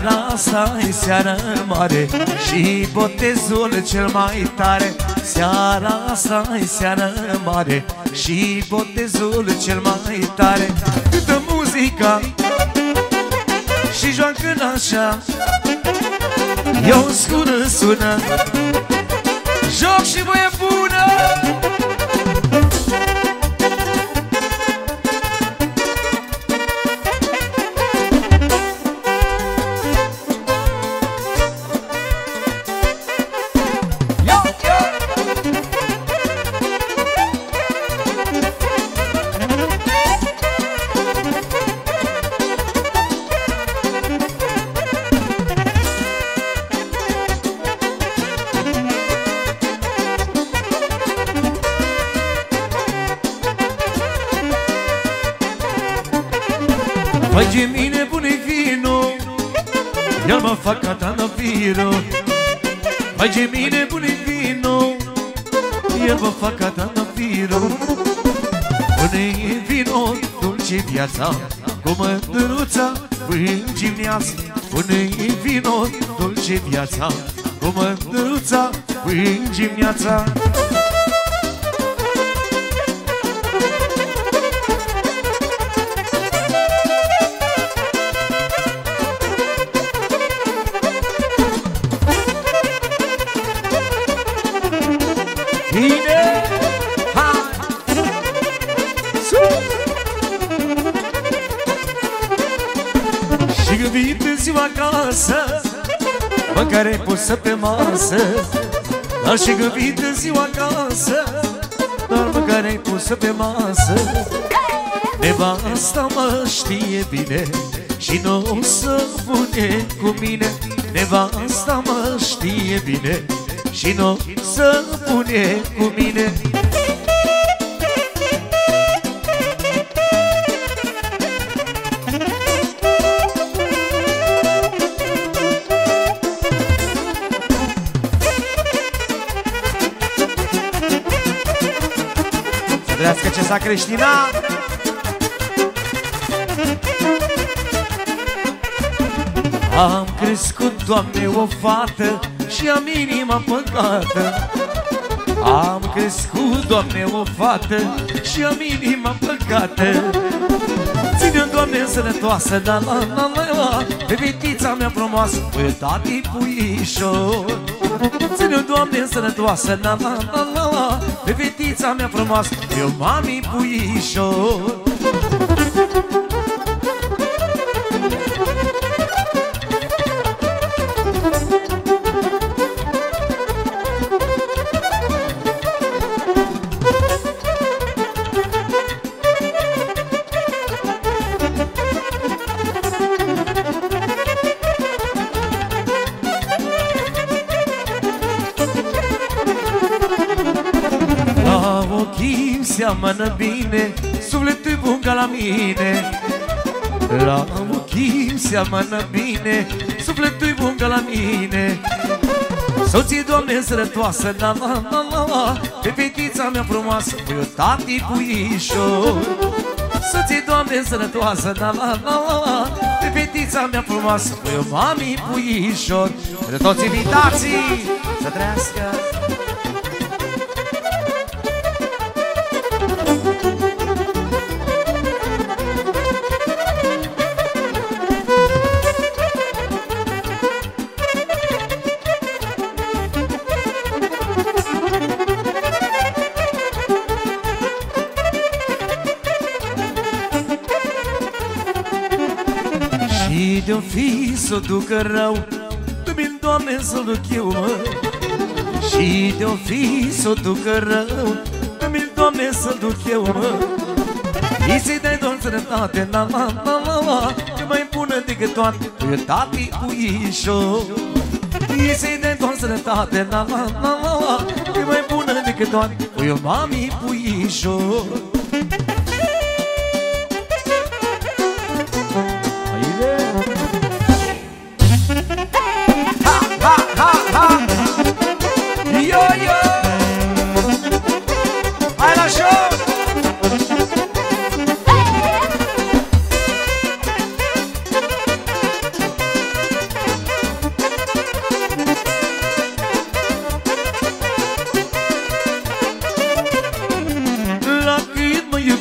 Seara asta-i seară mare și botezul cel mai tare. Seara asta-i seară mare și botezul cel mai tare. Câtă muzica și joacă așa, eu scură sună, joc și voie bună. Vai de mine bune vino, el mă fac catanaviro. Vai de mine bune vino, el mă fac catanaviro. Pune vino dulce viața, cu mândruța în gimnează. Pune vino dulce viața, cu mândruța în gimneața. Și când vii târziu acasă, mâncare pusă pe masă. Dar și când vii târziu acasă, doar mâncare pusă pe masă. Nevasta mă știe bine și nu se pune cu mine. Nevasta mă știe bine și nu se pune cu mine. Trească ce s-a creștinat. Am crescut, Doamne, o fată și am inima păcată. Am crescut, Doamne, o fată și am inima păcată. Ține-o, Doamne, sănătoasă, la la la la la, pe fetița mea frumoasă, păi tati puișor. Ține-o, Doamne, sănătoasă, la la la la la, pe fetița mea frumoasă, eu mami puișor. Seamănă bine, sufletul bun ca la mine. La ochii seamănă bine, sufletul bun ca la mine. Soție, Doamne, sărătoasă, la la la la la, pe fetița mea frumoasă, eu tati puișor. Soție, Doamne, sărătoasă, la la la la la, pe fetița mea frumoasă, eu mami puișor. De toți invitații să trăiască. Și de-o fi s-o ducă rău, tu-mi, Doamne, să-l duc eu, mă. Și de-o fi s-o ducă rău, tu-mi, Doamne, să-l duc eu, mă. I să-i dai doar sănătate, la la la la la, e mai bună decât toate, eu tati puișor. I să-i dai doar sănătate, la la la la la, e mai bună decât toate, eu mami puișor.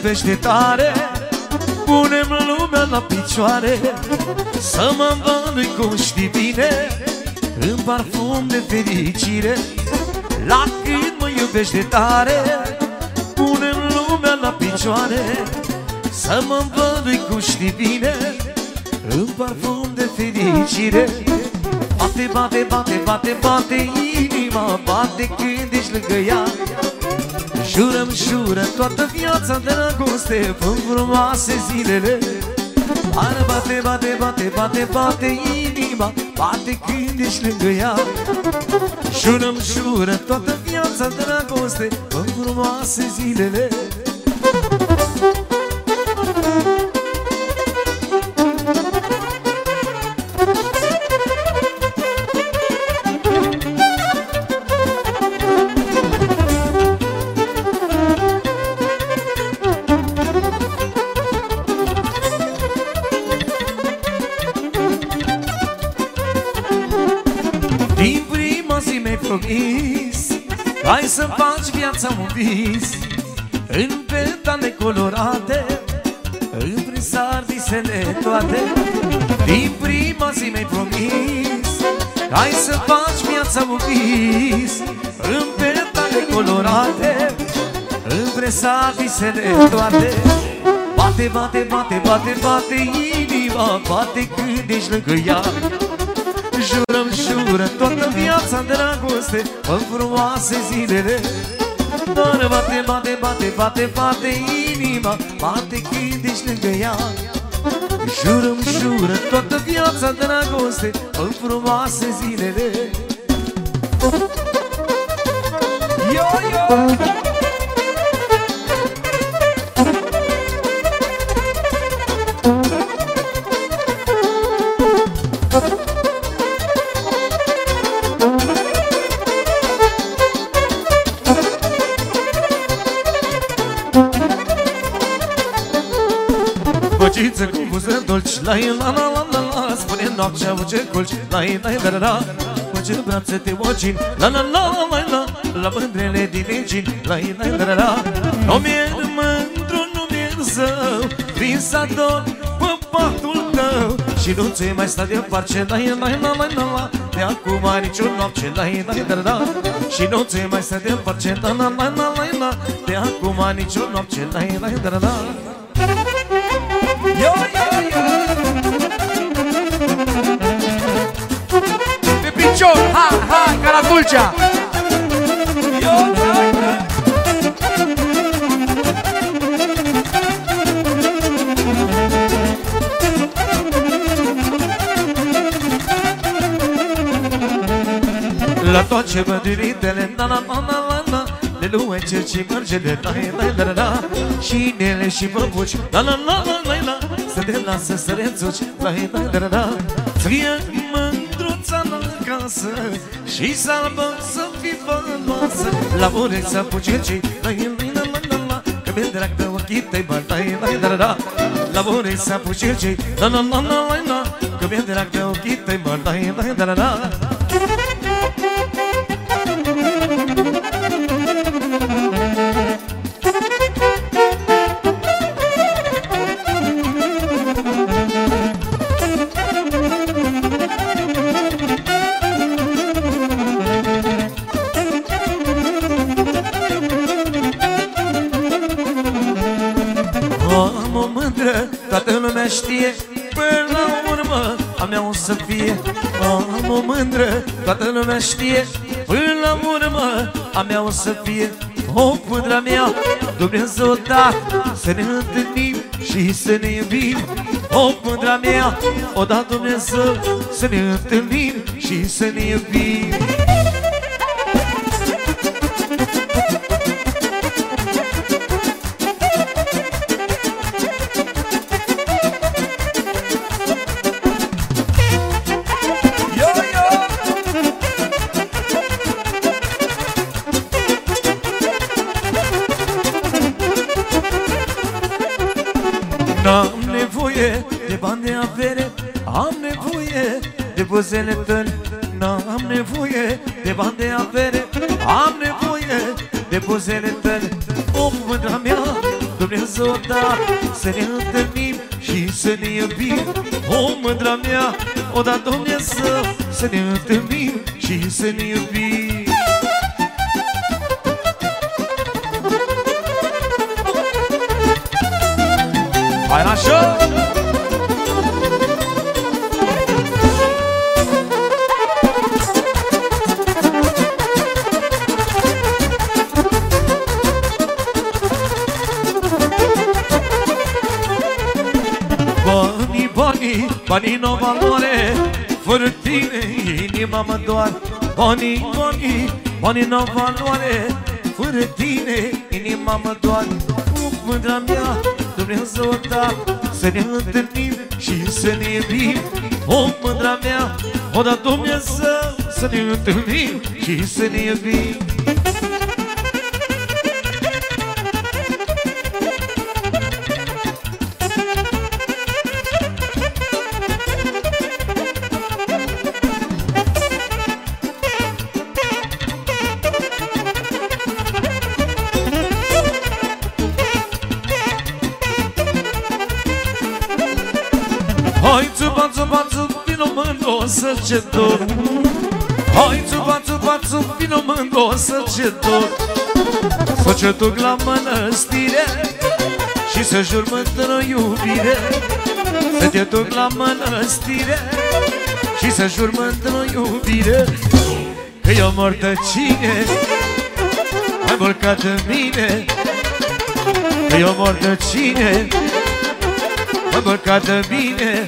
iubește tare, pune-mi lumea la picioare, să mă învălui cum știi bine, în parfum de fericire. La cât mă iubește tare, pune-mi lumea la picioare, să mă învălui cum știi bine, în parfum de fericire. Bate, bate, bate, bate, bate inima, bate când ești lângă ea. Jură-mi, jură toată viața dragoste, fă frumoase zilele. Bate, bate, bate, bate, bate inima, bate când ești lângă ea. Jură-mi, jură toată viața dragoste, fă frumoase zilele. Hai să faci viața un vis, în petale colorate, în sar visele toate. Din prima zi mi-ai promis, hai să faci viața un vis, în petale colorate, în sar visele toate. Bate, bate, bate, bate, bate inima, bate când ești lângă ea. Jură-mi, jură toată viața dragoste, fă frumoase zilele. Doar bate, bate, bate, bate, bate inima, bate când ești lângă ea. Jură-mi, jură toată viața dragoste, fă frumoase zilele. Yo, yo! Băgiță cu buze dolci, la la la la la, spune noaptea ce culci, la la la la. Mă ce brațe te ocin, la la la la la, la mândrele din egin, la la la la. Nu mi-e mândru, nu mi-e zău, prin sador pe patul tău, și nu ți mai sta deoparte, la la la la la. De acum nici-o noapte, la la la la. Și nu ți mai sta deoparte, la la la la la. De acum nici-o noapte, la la la la. Yo, yo, yo! Pe picior, ha, ha, ca la Dulcea! Yo, yo, yo! La toate băduritele, na, na, na, na, na, de lume cerci mărgele, la, la, la, la, și inele și băbuci, la, la, la, la, la, la, să te lasă să le țuci, la, la, la, la, la. Să fie mândruța la casă și salbă să fii făloasă, la urechi să apuci cerci, la, la, la, la, la, că mi-e drag de ochii tăi, la, la, la, la, la urechi să apuci cerci, la, la, la, la, la, că mi-e drag de ochii tăi, la, la, la, la. Am o mândră, toată lumea știe, până la urmă a mea o să fie. Am o mândră, toată lumea știe, până la urmă a mea o să fie. O mândră mea, Dumnezeu dat, să ne întâlnim și să ne iubim. O mândră mea, o dat Dumnezeu, să ne întâlnim și să ne iubim. N-am nevoie de bani de avere, am nevoie de buzele tale. N-am nevoie de bani de avere, am nevoie de buzele tale. O mândra mea, Dumnezeu da să ne întâlnim și să ne iubim. O, mândra mea, o da Dumnezeu să ne întâlnim și să ne iubim. Hai la show! Banii n-o valoare, fără tine inima mă doar. Banii n-o valoare, fără tine inima mă doar. Mândra mea, Dumnezeu da să ne întâlnim și să ne iubim. O, mândra mea, o da Dumnezeu să ne întâlnim și să ne iubim. Hai țupa, țupa, țup, vino mândru să ce dor. Hai țupa, țupa, țup, vino mândru să ce dor. Să ce duc la mănăstire și să jur mândră iubire. Să te duc la mănăstire și să jur mândră iubire. Că eu mor de cine mai mult ca de mine. Că eu mor de cine mai mult ca de mine.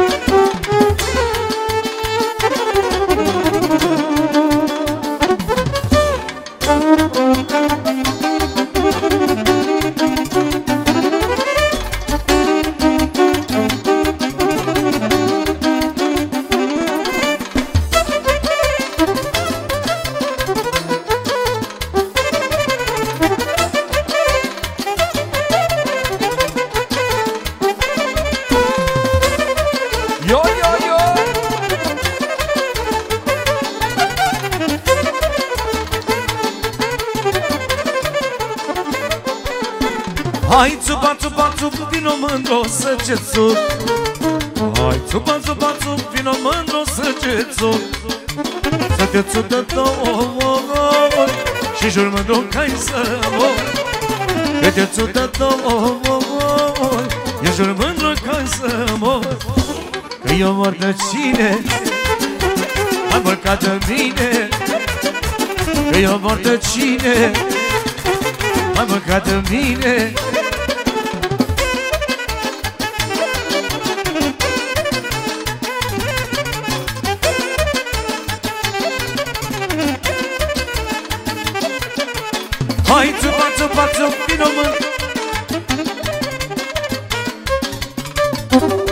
Hai țupa, țupa, țup, vino mândru să ce țup. Hai țupa, țupa, țup, vino mândru să ce țup. Să te țup de două ori și jur mândru că-i să mor. Că te țup de două ori, eu jur mândru că-i să mor. Că eu mor de cine mai mult ca de mine. Că eu mor de cine mai mult ca de mine. Hai țupa, țupa, țup, vino mândru.